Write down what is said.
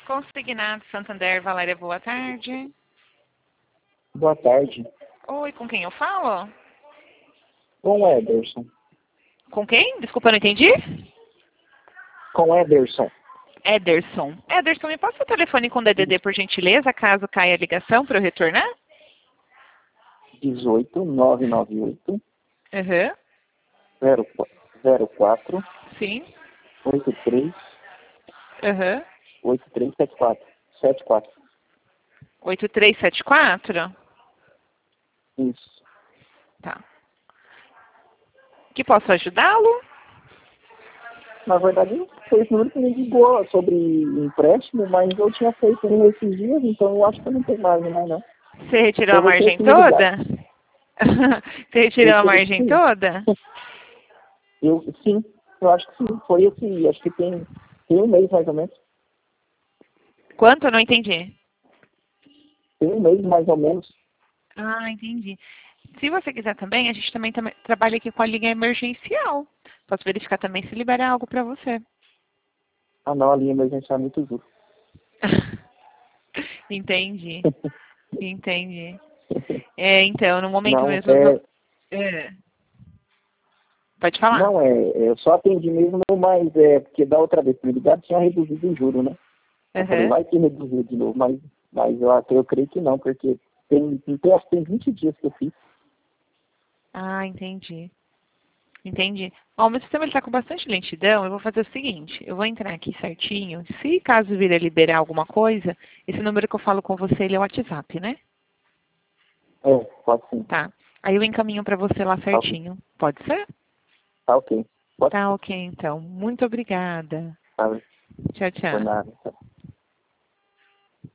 Consignado Santander, Valéria, boa tarde. Boa tarde. Oi, com quem eu falo? Com Ederson. Com quem? Desculpa, eu não entendi. Com Ederson. Ederson. Ederson, me passa o telefone com DDD, por gentileza, caso caia a ligação para eu retornar? 18998 Aham. 04 Sim. 83 Aham. 8374. 8374? Isso. Tá. Que posso ajudá-lo? Na verdade, foi esse número que me ligou sobre empréstimo, mas eu tinha feito um esses dias, então eu acho que eu não tenho mais, não. Você retirou a Foi você margem que me ligou. toda? Você retirou a margem toda? Sim, eu acho que sim. Foi esse, acho que tem um mês mais ou menos. Quanto? Eu não entendi. Tem um mês mais ou menos. Ah, entendi. Se você quiser também, a gente também trabalha aqui com a linha emergencial. Posso verificar também se libera algo para você. Ah não, a linha emergencial é muito dura. Entendi. Entendi. Então, no momento Não, mesmo... Pode falar. Não, eu só atendi mesmo, mas porque da outra vez que me ligaram tinha reduzido o juro, né? Eu falei, vai que reduziu de novo, mas eu creio que não, porque acho que tem 20 dias que eu fiz. Ah, entendi. Entendi. Ó, o meu sistema está com bastante lentidão, eu vou fazer o seguinte, eu vou entrar aqui certinho, se caso vir a liberar alguma coisa, esse número que eu falo com você, ele é o WhatsApp, né? Pode sim. Tá. Aí eu encaminho para você lá certinho. Pode ser? Tá ok. Tá ok, então. Muito obrigada. Tá, Tchau, tchau. por nada.